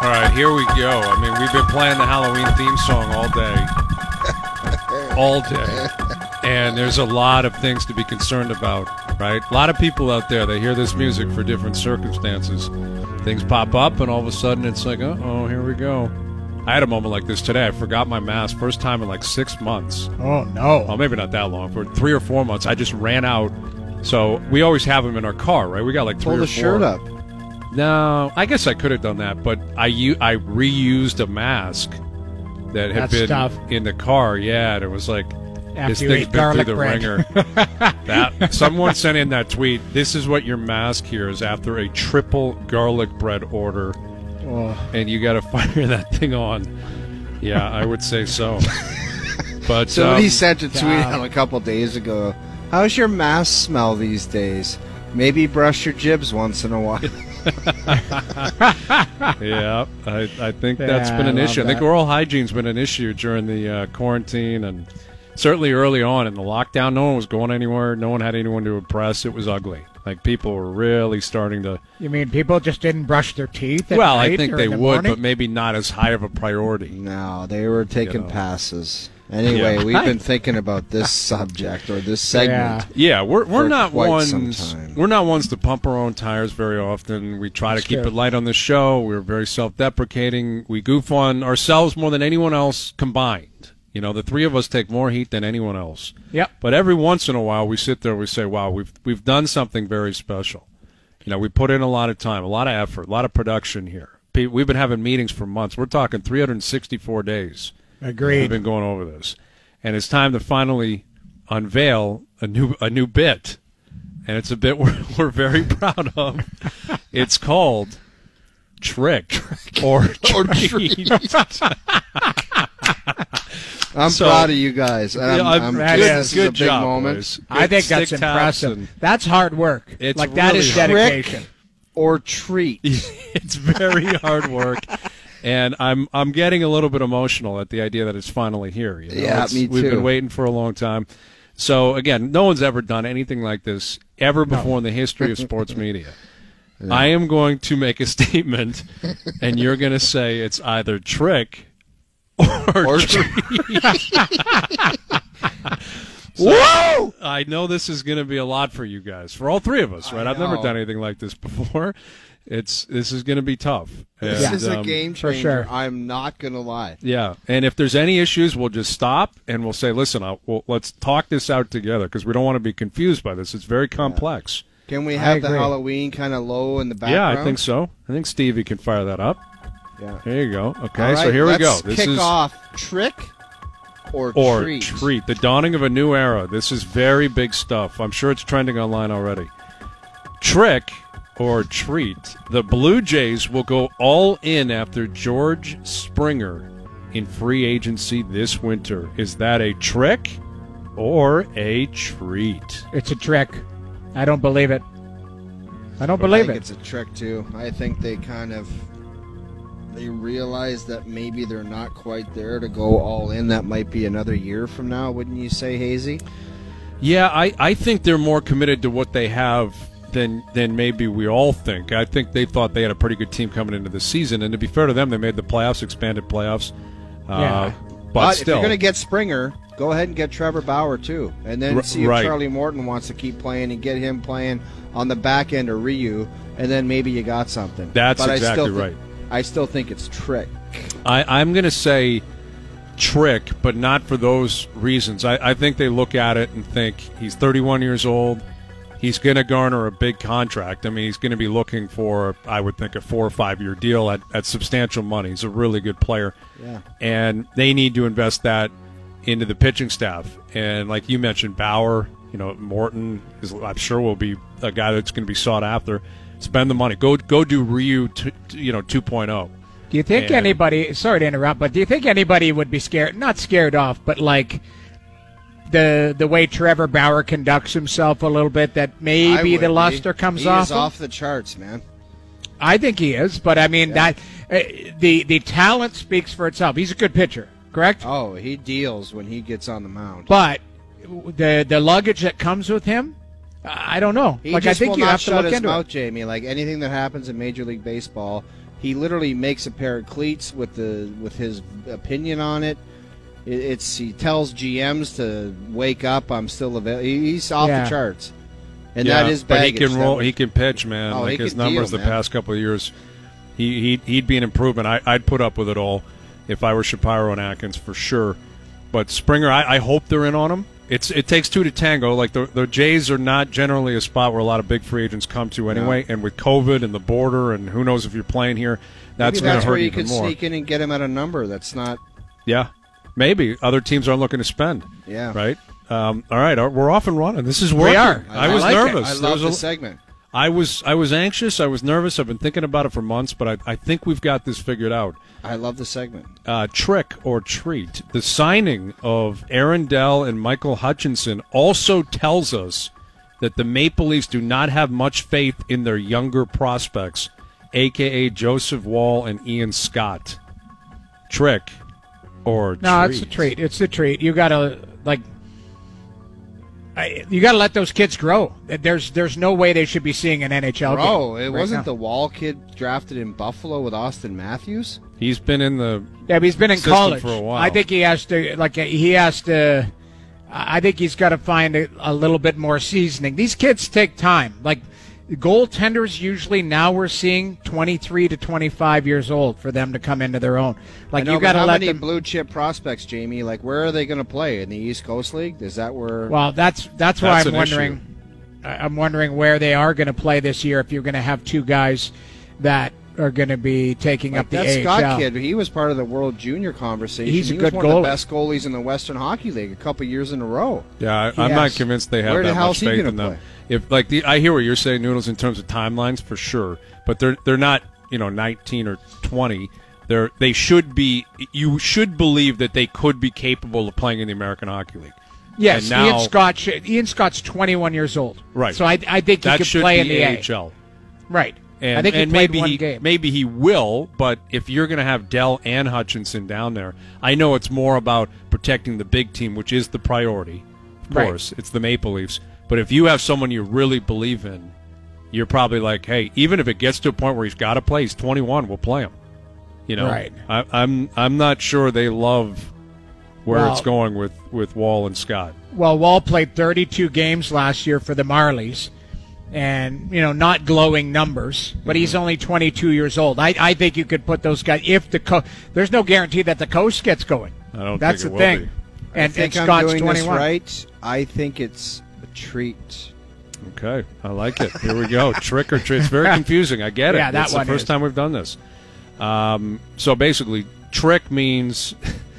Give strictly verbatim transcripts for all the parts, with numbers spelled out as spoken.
right, here we go. I mean, we've been playing the Halloween theme song all day. All day. And there's a lot of things to be concerned about, right? A lot of people out there, they hear this music for different circumstances. Things pop up, and all of a sudden it's like, uh-oh, here we go. I had a moment like this today. I forgot my mask. First time in like six months. Oh, no. Well, maybe not that long. For three or four months, I just ran out. So we always have them in our car, right? We got like three Pull or the four. shirt up. No, I guess I could have done that, but I u- I reused a mask that had That's been tough. in the car. Yeah, and it was like After this you thing's ate been through garlic the bread. ringer. That someone sent in that tweet. This is what your mask here is after a triple garlic bread order, Oh. and you got to fire that thing on. Yeah, I would say so. But Somebody um, sent a tweet yeah. out a couple days ago. How's your mask smell these days? Maybe brush your jibs once in a while. Yeah, I, I think Yeah, that's been I an love issue. I think that. oral hygiene's been an issue during the uh, quarantine, and certainly early on in the lockdown. No one was going anywhere. No one had anyone to impress. It was ugly. Like, people were really starting to... You mean people just didn't brush their teeth at Well, night I think or they in the would, morning? but maybe not as high of a priority. No, they were taking You know. passes. Anyway, Yeah. we've been thinking about this subject or this segment. Yeah, we're we're For not quite some ones time. we're not ones to pump our own tires very often. We try That's to keep true. it light on the show. We're very self-deprecating. We goof on ourselves more than anyone else combined. You know, the three of us take more heat than anyone else. Yep. But every once in a while, we sit there and we say, "Wow, we've we've done something very special." You know, we put in a lot of time, a lot of effort, a lot of production here. Pe- We've been having meetings for months. We're talking three hundred sixty-four days. We've Agreed. been going over this, and it's time to finally unveil a new a new bit, and it's a bit we're, we're very proud of. It's called Trick or Treat. I'm So- proud of you guys. And I'm, Yeah, I'm- I'm that good. is- This is good a big job, moment. boys. I Good think that's stick taps impressive. and- That's hard work. It's like, that really is hard. dedication. Or treat. It's very hard work, and I'm I'm getting a little bit emotional at the idea that it's finally here. You know? Yeah, It's- me We've too. been waiting for a long time. So again, no one's ever done anything like this ever before in the history of sports media. I am going to make a statement, and you're going to say it's either trick or, Or treat. So, Whoa! I know this is going to be a lot for you guys, for all three of us, right? I I've never know. done anything like this before. It's this is going to be tough. This And, is a um, game for changer. sure. I'm not going to lie. Yeah, and if there's any issues, we'll just stop and we'll say, "Listen, I'll, well, let's talk this out together," because we don't want to be confused by this. It's very complex. Can we I have the agree. Halloween kind of low in the background? Yeah, I think so. I think Stevie can fire that up. Yeah. There you go. Okay, All right, so here we go. let's This kick is off trick or, or treat. treat. The dawning of a new era. This is very big stuff. I'm sure it's trending online already. Trick or treat. The Blue Jays will go all in after George Springer in free agency this winter. Is that a trick or a treat? It's a trick. I don't believe it. I don't I believe think it. it's a trick too. I think they kind of they realize that maybe they're not quite there to go all in. That might be another year from now, wouldn't you say, Hazy? Yeah, I, I think they're more committed to what they have than than maybe we all think. I think they thought they had a pretty good team coming into the season, and to be fair to them, they made the playoffs, expanded playoffs. Uh, Yeah. But, But if still, you're going to get Springer, go ahead and get Trevor Bauer too, and then R- see if right. Charlie Morton wants to keep playing and get him playing on the back end of Ryu, and then maybe you got something. That's but I exactly still thi- right. I still think it's trick. I, I'm going to say trick, but not for those reasons. I, I think they look at it and think he's thirty-one years old. He's going to garner a big contract. I mean, he's going to be looking for, I would think, a four or five year deal at, at substantial money. He's a really good player. Yeah. And they need to invest that into the pitching staff. And like you mentioned, Bauer, you know, Morton is, I'm sure, will be a guy that's going to be sought after. Spend the money. Go go do Ryu, t- t- you know, two point oh. Do you think And- anybody, sorry to interrupt, but do you think anybody would be scared, not scared off, but like the the way Trevor Bauer conducts himself a little bit, that I maybe would the be. luster comes he off? Is him? off the charts, man. I think he is, but I mean, that uh, the the talent speaks for itself. He's a good pitcher, correct? Oh, he deals when he gets on the mound. But the the luggage that comes with him, I don't know. He like just I think will you not have to shut look his into mouth, it. Jamie. Like anything that happens in Major League Baseball, He literally makes a pair of cleats with the with his opinion on it. it it's he tells G Ms to wake up. I'm still available. He's off Yeah. the charts, and Yeah, that is but baggage. he can That roll. was- He can pitch, man. Oh, like he his can numbers deal, the man. past couple of years, he he'd, he'd be an improvement. I, I'd put up with it all if I were Shapiro and Atkins for sure. But Springer, I, I hope they're in on him. It's it takes two to tango. Like the the Jays are not generally a spot where a lot of big free agents come to anyway. And with COVID and the border, and who knows if you're playing here, that's Maybe going to that's hurt where you even could more. sneak in and get him at a number that's not. Yeah, maybe other teams aren't looking to spend. Yeah. Right. Um, all right, we're off and running. This is working. We are. I, I was like it. nervous. I There love was a- the segment. I was I was anxious. I was nervous. I've been thinking about it for months, but I, I think we've got this figured out. I love the segment. Uh, trick or treat. The signing of Aaron Dell and Michael Hutchinson also tells us that the Maple Leafs do not have much faith in their younger prospects, a k a. Joseph Wall and Ian Scott. Trick or No, treat? it's a treat. It's a treat. You gotta like, I, you gotta let those kids grow. There's there's no way they should be seeing an N H L Bro, game. it right wasn't now. the Wall kid drafted in Buffalo with Austin Matthews? He's been in the Yeah, but he's been in system college for a while. I think he has to like he has to. I think he's got to find a, a little bit more seasoning. These kids take time. Like goaltenders, usually now we're seeing twenty-three to twenty-five years old for them to come into their own. Like I know, you got but to how let many them. blue chip prospects, Jamie? Like, where are they going to play in the East Coast League? Is that where? Well, that's that's why That's I'm an wondering. I- I'm wondering where they are going to play this year. If you're going to have two guys that are going to be taking like up the that A H L. Scott kid, he was part of the World Junior conversation. He's a he good was one of goalie. the best goalies in the Western Hockey League a couple years in a row. Yeah, I, I'm not Yes. convinced they have Where the that hell much is he faith gonna in them. play? If like the, I hear what you're saying, Noodles, in terms of timelines for sure, but they're they're not you know nineteen or twenty. They're they should be. You should believe that they could be capable of playing in the American Hockey League. Yes, And now- Ian Scott. Should, Ian Scott's twenty-one years old. Right. So I, I think he That could should play be in the A A. H L. Right. And, I think he and played maybe one he game. maybe he will, but if you're going to have Dell and Hutchinson down there, I know it's more about protecting the big team, which is the priority. Of Right. course, it's the Maple Leafs. But if you have someone you really believe in, you're probably like, hey, even if it gets to a point where he's got to play, he's twenty-one, we'll play him. You know, Right. I, I'm I'm not sure they love where Well- it's going with, with Wall and Scott. Well, Wall played thirty-two games last year for the Marlies, and you know, not glowing numbers, but he's only twenty-two years old. I, I think you could put those guys if the co- there's no guarantee that the coast gets going. I don't That's think the it will thing. be. And, I think and I'm Scott's doing twenty-one. this right. I think it's a treat. Okay, I like it. Here we go. Trick or treat. It's very confusing. I get it. Yeah, that it's one the first is. time we've done this. Um, so basically, trick means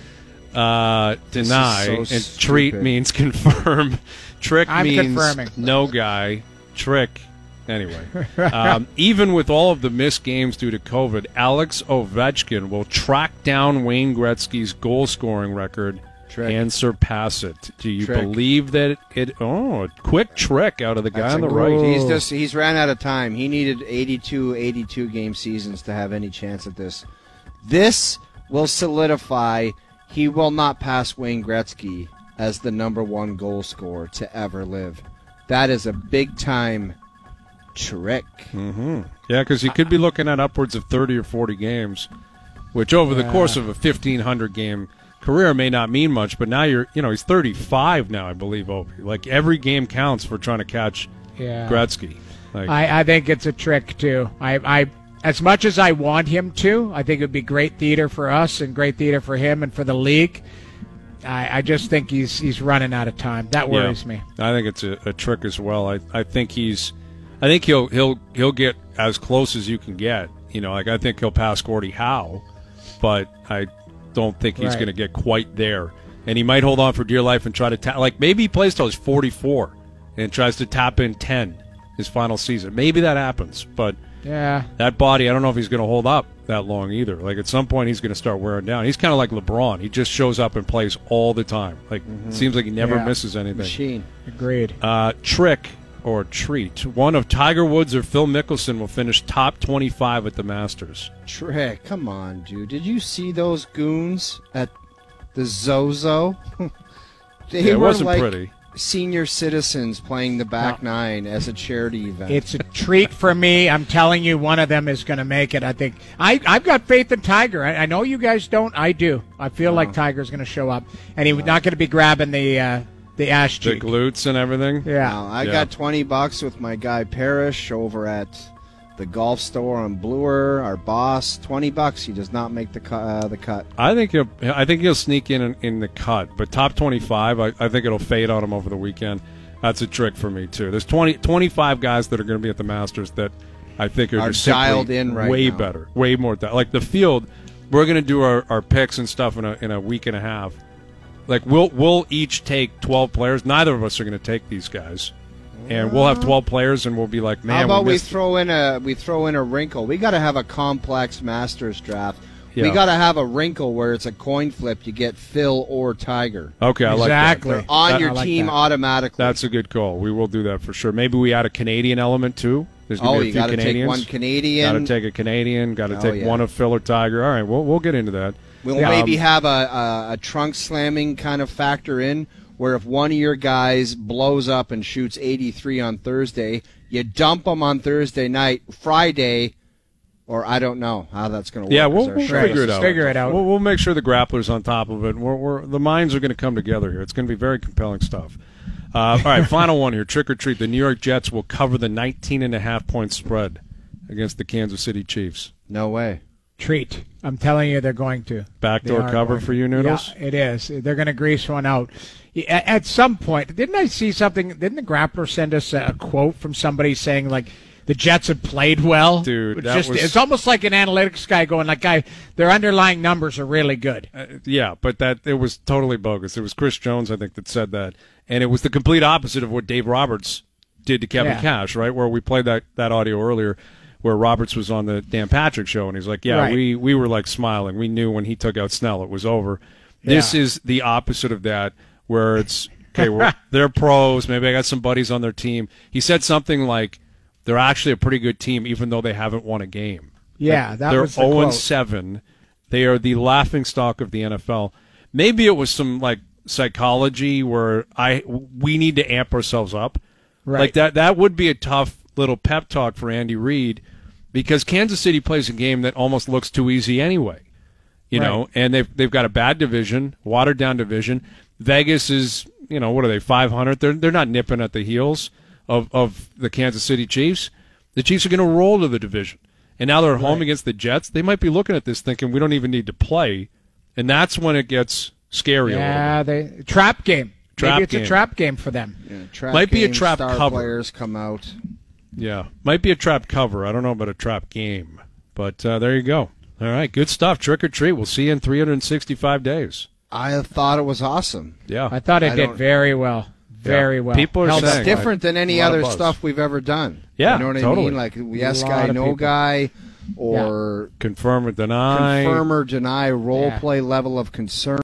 uh, deny, so and stupid. treat means confirm. Trick I'm means confirming. no guy. Trick. Anyway, um, even with all of the missed games due to COVID, Alex Ovechkin will track down Wayne Gretzky's goal-scoring record Trick. and surpass it. Do you Trick. believe that it? Oh, a quick trick out of the guy That's on a the good- right. He's just he's ran out of time. He needed eighty-two, eighty-two game seasons to have any chance at this. This will solidify he will not pass Wayne Gretzky as the number one goal scorer to ever live. That is a big time trick. Mm-hmm. Yeah, because you could be looking at upwards of thirty or forty games, which over the Yeah. course of a fifteen hundred game career may not mean much. But now you're, you know, he's thirty-five now, I believe. Opie. Like every game counts for trying to catch Yeah. Gretzky. Like, I, I think it's a trick too. I, I, as much as I want him to, I think it would be great theater for us and great theater for him and for the league. I, I just think he's he's running out of time. That worries yeah, me. I think it's a, a trick as well. I, I think he's, I think he'll he'll he'll get as close as you can get. You know, like I think he'll pass Gordie Howe, but I don't think he's Right. going to get quite there. And he might hold on for dear life and try to ta- like maybe he plays till he's forty-four and tries to tap in ten his final season. Maybe that happens, but Yeah. that body, I don't know if he's going to hold up that long either. Like at some point, he's going to start wearing down. He's kind of like LeBron. He just shows up and plays all the time. Like it seems like he never Yeah. misses anything. Machine. Agreed. Uh, trick or treat. One of Tiger Woods or Phil Mickelson will finish top twenty-five at the Masters. Trick. Come on, dude. Did you see those goons at the Zozo? They Yeah, it were wasn't like pretty. senior citizens playing the back No. nine as a charity event. It's a treat for me. I'm telling you, one of them is going to make it. I think I, I've got faith in Tiger. I, I know you guys don't. I do. I feel like Tiger's going to show up, and he's not going to be grabbing the uh, the ash The cheek. glutes and everything. Yeah. Now, I Yeah. got twenty bucks with my guy Parrish over at the golf store on Bloor. Our boss, twenty bucks. He does not make the cu- uh, the cut. I think he'll. I think he'll sneak in in, in the cut, but top twenty-five. I, I think it'll fade on him over the weekend. That's a trick for me too. There's twenty, twenty-five guys that are going to be at the Masters that I think are, Are just simply dialed in right way now. better, way more. Di- like the field, we're going to do our, our picks and stuff in a in a week and a half. Like we'll we'll each take twelve players. Neither of us are going to take these guys, and we'll have twelve players, and we'll be like, man, How about we, we, missed throw in a we throw in a wrinkle? We got to have a complex Masters draft. We Yeah. got to have a wrinkle where it's a coin flip. You get Phil or Tiger Okay, I Exactly. like that. on That- your I like team that. automatically. That's a good call. We will do that for sure. Maybe we add a Canadian element too. There's gonna oh, be a you few got to take Canadians. one Canadian. Got to take a Canadian. Got to Oh, take yeah. one of Phil or Tiger. All right, we'll we'll get into that. We'll Yeah. maybe Um, have a, a, a trunk slamming kind of factor in, where if one of your guys blows up and shoots eighty-three on Thursday, you dump them on Thursday night, Friday, or I don't know how that's going to work. Yeah, as we'll, our we'll strategy. figure it out. Figure it out. We'll, we'll make sure the grappler's on top of it. We're, we're, the minds are going to come together here. It's going to be very compelling stuff. Uh, all right, final one here. Trick or treat. The New York Jets will cover the nineteen and a half point spread against the Kansas City Chiefs. No way. Treat. I'm telling you, they're going to. Backdoor They are cover going for you, Noodles? Yeah, it is. They're going to grease one out. At at some point, didn't I see something? Didn't the grappler send us a quote from somebody saying, like, the Jets have played well? Dude, It's that just, was- it's almost like an analytics guy going, like, guy, their underlying numbers are really good. Uh, yeah, but that it was totally bogus. It was Chris Jones, I think, that said that, and it was the complete opposite of what Dave Roberts did to Kevin Yeah. Cash, right? Where we played that, that audio earlier, where Roberts was on the Dan Patrick show, and he's like, "Yeah, Right. we we were like smiling. We knew when he took out Snell, it was over." This Yeah. is the opposite of that, where it's okay. We're, they're pros. Maybe I got some buddies on their team. He said something like, "They're actually a pretty good team, even though they haven't won a game." Yeah, Like, that they're was the zero and quote. seven. They are the laughing stock of the N F L. Maybe it was some like psychology where I we need to amp ourselves up. Right. Like that that would be a tough little pep talk for Andy Reid, because Kansas City plays a game that almost looks too easy anyway. You know, Right. and they've they've got a bad division, watered down division. Vegas is, you know, what are they, five hundred? They're they're not nipping at the heels of, of the Kansas City Chiefs. The Chiefs are going to roll to the division. And now they're at home Right. against the Jets. They might be looking at this thinking we don't even need to play. And that's when it gets scary a little bit. Yeah, they trap game. Trap Maybe it's game. a trap game for them. Yeah, trap Might be a game, trap star cover. players come out. Yeah, might be a trap cover. I don't know about a trap game, but uh, there you go. All right, good stuff. Trick or treat. We'll see you in three hundred sixty-five days. I thought it was awesome. Yeah, I thought it I did don't- very well. Very well. People are Held up. saying- It's different than any A lot of other buzz. stuff we've ever done. Yeah, you know what I totally. mean? Like yes A guy, lot of no people. guy, or confirm or deny. confirm or deny role Yeah. play level of concern.